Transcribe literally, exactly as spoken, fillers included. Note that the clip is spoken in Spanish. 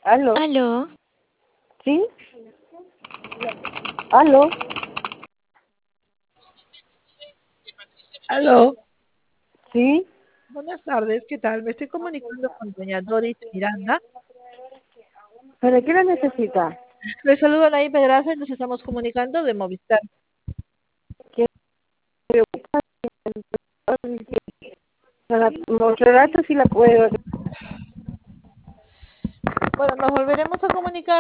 ¿Aló? Aló, ¿Sí? ¿Aló? Aló, ¿Sí? buenas tardes, ¿qué tal? Me estoy comunicando con doña Doris Miranda. ¿Para qué la necesita? Le saludo a Naim Pedraza y nos estamos comunicando de Movistar. ¿Qué preocupa? Para mostrar sí la puedo